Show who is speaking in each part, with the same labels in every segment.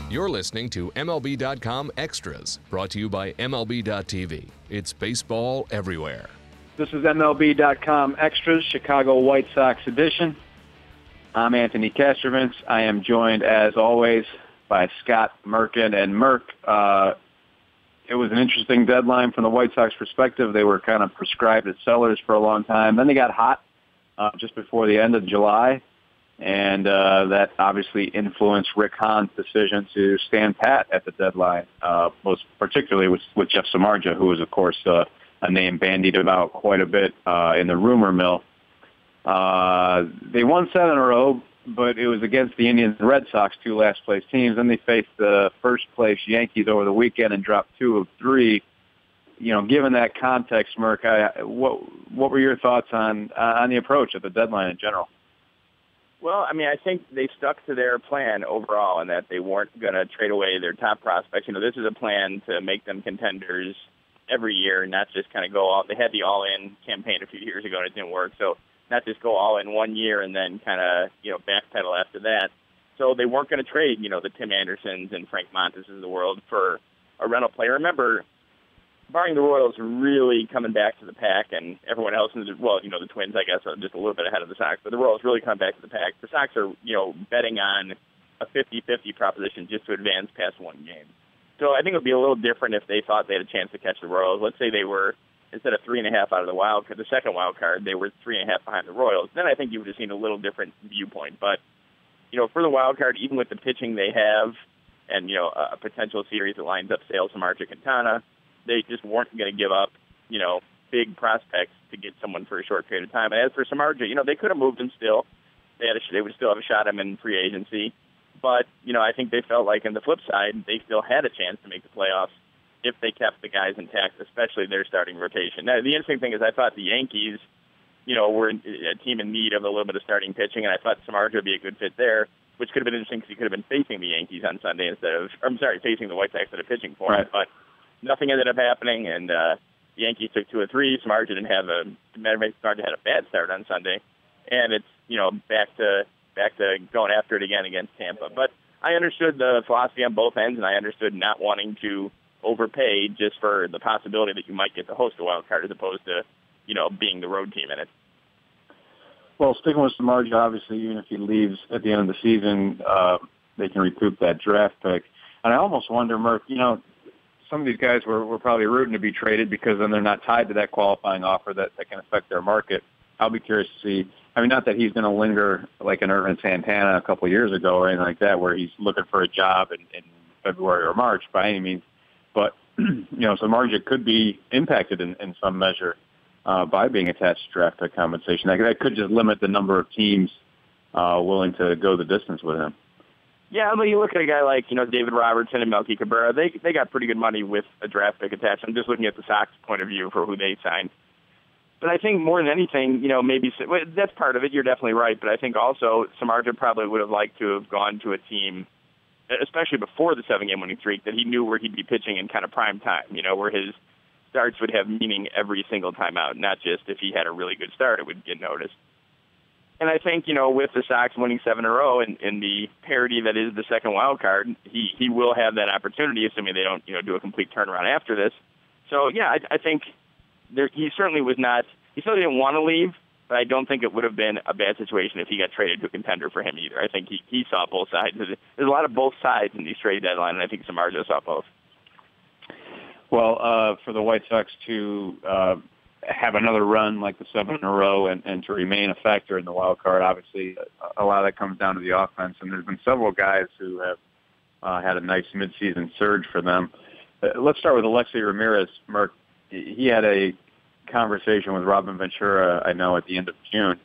Speaker 1: You're listening to MLB.com Extras, brought to you by MLB.tv. It's baseball everywhere.
Speaker 2: This is MLB.com Extras, Chicago White Sox edition. I'm Anthony Kastrovitz. I am joined, as always, by Scott Merkin. And Merck, it was an interesting deadline from the White Sox perspective. They were kind of prescribed as sellers for a long time. Then they got hot just before the end of July. And that obviously influenced Rick Hahn's decision to stand pat at the deadline, most particularly with Jeff Samardzija, who was, of course, a name bandied about quite a bit in the rumor mill. They won 7 in a row, but it was against the Indians and Red Sox, 2 last-place teams. Then they faced the first-place Yankees over the weekend and dropped 2 of 3. You know, given that context, Merck, what were your thoughts on the approach at the deadline in general?
Speaker 3: Well, I mean, I think they stuck to their plan overall in that they weren't going to trade away their top prospects. You know, this is a plan to make them contenders every year and not just kind of go all. They had the all-in campaign a few years ago and it didn't work. So not just go all in one year and then kind of, backpedal after that. So they weren't going to trade, the Tim Andersons and Frank Montes of the world for a rental player. Remember, barring the Royals really coming back to the pack and everyone else, the Twins, I guess, are just a little bit ahead of the Sox, but the Royals really come back to the pack. The Sox are, betting on a 50-50 proposition just to advance past one game. So I think it would be a little different if they thought they had a chance to catch the Royals. Let's say they were, instead of 3.5 out of the second wild card, they were 3.5 behind the Royals. Then I think you would have seen a little different viewpoint. But, for the wild card, even with the pitching they have and, a potential series that lines up Sale, Samardzija, Quintana, they just weren't going to give up, big prospects to get someone for a short period of time. And as for Samardzija, they could have moved him still. They would still have a shot at him in free agency. But, I think they felt like on the flip side, they still had a chance to make the playoffs if they kept the guys intact, especially their starting rotation. Now, the interesting thing is I thought the Yankees, were a team in need of a little bit of starting pitching, and I thought Samardzija would be a good fit there, which could have been interesting because he could have been facing the Yankees on Sunday facing the White Sox instead of pitching for him.
Speaker 2: Right.
Speaker 3: But nothing ended up happening, and the Yankees took 2 of 3. Samardzija didn't have Samardzija had a bad start on Sunday, and it's back to going after it again against Tampa. But I understood the philosophy on both ends, and I understood not wanting to overpay just for the possibility that you might get to host a wild card as opposed to being the road team in it.
Speaker 2: Well, sticking with Samardzija, obviously, even if he leaves at the end of the season, they can recoup that draft pick. And I almost wonder, Merck, some of these guys were probably rooting to be traded because then they're not tied to that qualifying offer that can affect their market. I'll be curious to see. I mean, not that he's going to linger like an Ervin Santana a couple of years ago or anything like that, where he's looking for a job in February or March by any means. But, Samardzija could be impacted in some measure by being attached to draft pick compensation. That could just limit the number of teams willing to go the distance with him.
Speaker 3: Yeah, but you look at a guy like, David Robertson and Melky Cabrera, they got pretty good money with a draft pick attached. I'm just looking at the Sox point of view for who they signed. But I think more than anything, maybe that's part of it. You're definitely right. But I think also Samardzija probably would have liked to have gone to a team, especially before the 7-game winning streak, that he knew where he'd be pitching in kind of prime time, where his starts would have meaning every single time out, not just if he had a really good start, it would get noticed. And I think, with the Sox winning 7 in a row and the parity that is the second wild card, he will have that opportunity, assuming they don't, do a complete turnaround after this. So, yeah, I think he certainly was not – he certainly didn't want to leave, but I don't think it would have been a bad situation if he got traded to a contender for him either. I think he saw both sides. There's a lot of both sides in these trade deadline, and I think Samardzija saw both.
Speaker 2: Well, for the White Sox to have another run like the 7 in a row and to remain a factor in the wild card, obviously a lot of that comes down to the offense, and there's been several guys who have had a nice midseason surge for them. Let's start with Alexei Ramirez. Merck, he had a conversation with Robin Ventura, I know, at the end of June,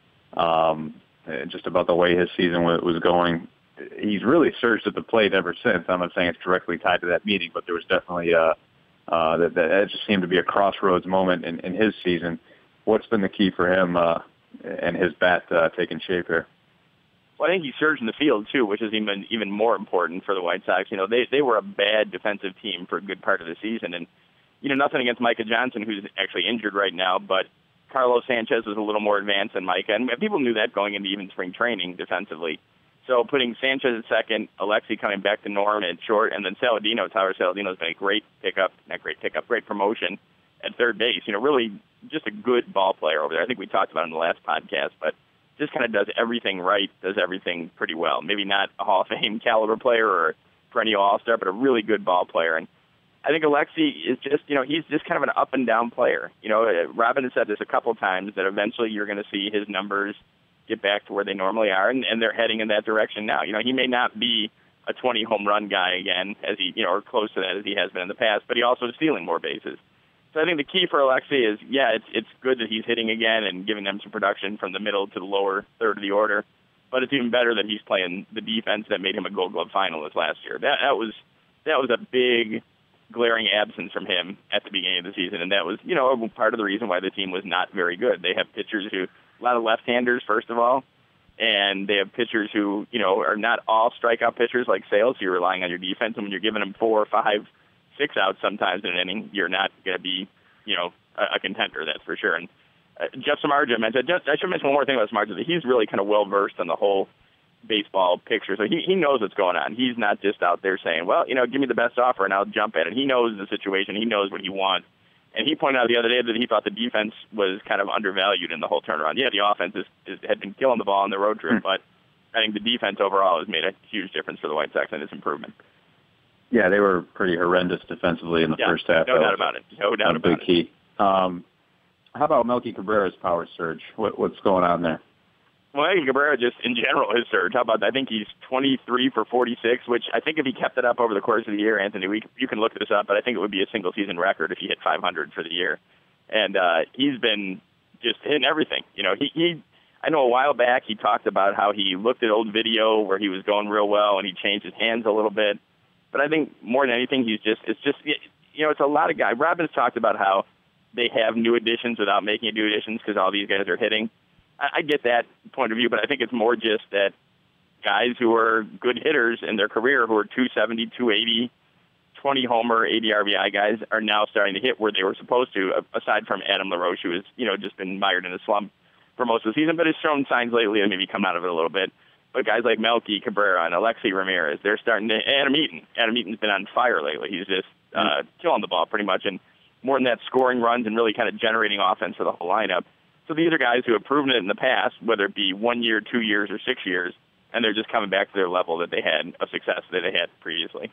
Speaker 2: just about the way his season was going. He's really surged at the plate ever since. I'm not saying it's directly tied to that meeting, but there was definitely that just seemed to be a crossroads moment in his season. What's been the key for him and his bat taking shape here?
Speaker 3: Well, I think he surged in the field, too, which is even more important for the White Sox. They were a bad defensive team for a good part of the season. And, nothing against Micah Johnson, who's actually injured right now, but Carlos Sanchez was a little more advanced than Micah. And people knew that going into even spring training defensively. So putting Sanchez at second, Alexi coming back to Norm at short, and then Saladino, Tyler Saladino's been a great promotion at third base. Really just a good ball player over there. I think we talked about it in the last podcast, but just kind of does everything right, does everything pretty well. Maybe not a Hall of Fame caliber player or a perennial all-star, but a really good ball player. And I think Alexi is just, he's just kind of an up-and-down player. Robin has said this a couple of times, that eventually you're going to see his numbers get back to where they normally are, and they're heading in that direction now. He may not be a 20 home run guy again, as he, or close to that as he has been in the past, but he also is stealing more bases. So I think the key for Alexi is, it's good that he's hitting again and giving them some production from the middle to the lower third of the order, but it's even better that he's playing the defense that made him a Gold Glove finalist last year. That was a big, glaring absence from him at the beginning of the season, and that was, part of the reason why the team was not very good. They have pitchers who, a lot of left-handers, first of all, and they have pitchers who, are not all strikeout pitchers like Sales, so you're relying on your defense, and when you're giving them 4, 5, 6 outs sometimes in an inning, you're not going to be, a contender, that's for sure. And Jeff Samardzija mentioned, I should mention one more thing about Samardzija, that he's really kind of well-versed on the whole baseball picture, so he knows what's going on. He's not just out there saying, well, give me the best offer and I'll jump at it. He knows the situation. He knows what he wants. And he pointed out the other day that he thought the defense was kind of undervalued in the whole turnaround. Yeah, the offense had been killing the ball on the road trip, but I think the defense overall has made a huge difference for the White Sox in its improvement.
Speaker 2: Yeah, they were pretty horrendous defensively in the first half.
Speaker 3: No doubt about it. No doubt about it.
Speaker 2: Big key. How about Melky Cabrera's power surge? What's going on there?
Speaker 3: Well, I think Cabrera just, in general, his surge. How about that? I think he's 23 for 46, which I think if he kept it up over the course of the year, Anthony, you can look this up, but I think it would be a single-season record if he hit 500 for the year. And he's been just hitting everything. I know a while back he talked about how he looked at old video where he was going real well and he changed his hands a little bit. But I think more than anything, it's a lot of guys. Robin's talked about how they have new additions without making new additions because all these guys are hitting. I get that point of view, but I think it's more just that guys who are good hitters in their career, who are 270, 280, 20 homer, 80 RBI guys, are now starting to hit where they were supposed to, aside from Adam LaRoche, who has, just been mired in a slump for most of the season, but has shown signs lately of maybe come out of it a little bit. But guys like Melky Cabrera and Alexi Ramirez, they're starting to, Adam Eaton's been on fire lately. He's just killing the ball pretty much, and more than that, scoring runs and really kind of generating offense for the whole lineup. So these are guys who have proven it in the past, whether it be 1 year, 2 years, or 6 years, and they're just coming back to their level that they had of success that they had previously.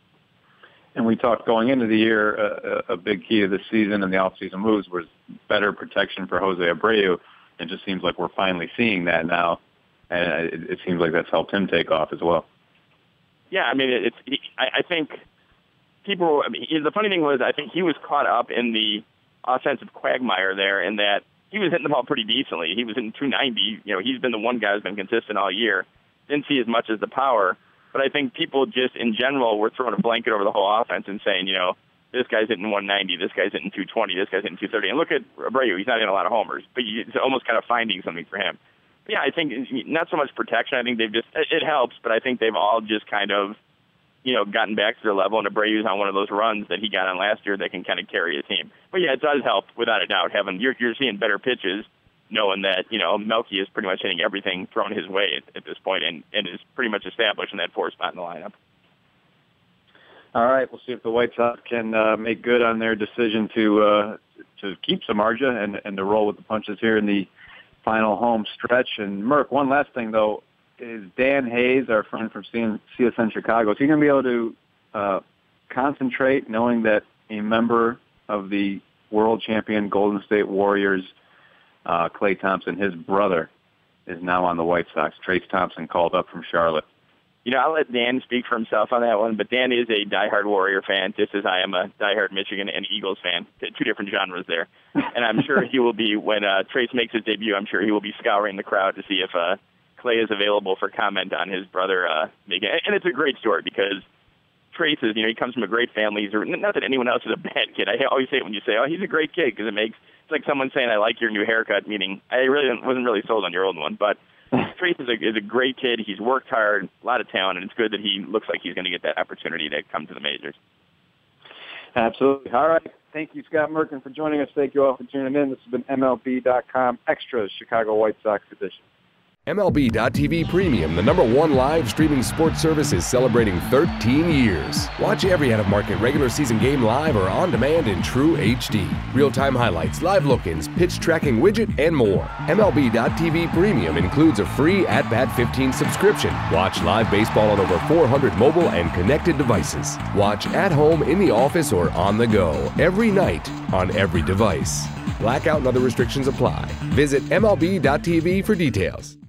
Speaker 2: And we talked going into the year, a big key of the season and the off-season moves was better protection for Jose Abreu. It just seems like we're finally seeing that now, and it seems like that's helped him take off as well.
Speaker 3: Yeah, I mean, I think people. The funny thing was, I think he was caught up in the offensive quagmire there, in that he was hitting the ball pretty decently. He was hitting 290. He's been the one guy who's been consistent all year. Didn't see as much as the power, but I think people just in general were throwing a blanket over the whole offense and saying, this guy's hitting 190, this guy's hitting 220, this guy's hitting 230. And look at Abreu; he's not hitting a lot of homers, but it's almost kind of finding something for him. But yeah, I think not so much protection. I think it helps, but I think they've all just kind of gotten back to their level, and Abreu's on one of those runs that he got on last year that can kind of carry a team. But yeah, it does help without a doubt. You're seeing better pitches, knowing that Melky is pretty much hitting everything thrown his way at this point, and is pretty much established in that 4th spot in the lineup.
Speaker 2: All right, we'll see if the White Sox can make good on their decision to keep Samardzija and to roll with the punches here in the final home stretch. And Merck, one last thing though. Is Dan Hayes, our friend from CSN Chicago, is he going to be able to concentrate knowing that a member of the world champion Golden State Warriors, Klay Thompson, his brother, is now on the White Sox? Trace Thompson called up from Charlotte.
Speaker 3: I'll let Dan speak for himself on that one, but Dan is a diehard Warrior fan, just as I am a diehard Michigan and Eagles fan. 2 different genres there. And I'm sure he will be, when Trace makes his debut, I'm sure he will be scouring the crowd to see if Klay is available for comment on his brother making. And it's a great story because Trace is, he comes from a great family. Not that anyone else is a bad kid. I always say it when you say, oh, he's a great kid, because it's like someone saying, I like your new haircut, meaning I wasn't really sold on your old one. But Trace is a great kid. He's worked hard, a lot of talent, and it's good that he looks like he's going to get that opportunity to come to the majors.
Speaker 2: Absolutely. All right. Thank you, Scott Merkin, for joining us. Thank you all for tuning in. This has been MLB.com Extras, Chicago White Sox edition.
Speaker 4: MLB.tv Premium, the #1 live streaming sports service, is celebrating 13 years. Watch every out-of-market regular season game live or on demand in true HD. Real-time highlights, live look-ins, pitch tracking widget, and more. MLB.tv Premium includes a free At-Bat 15 subscription. Watch live baseball on over 400 mobile and connected devices. Watch at home, in the office, or on the go every night on every device. Blackout and other restrictions apply. Visit MLB.tv for details.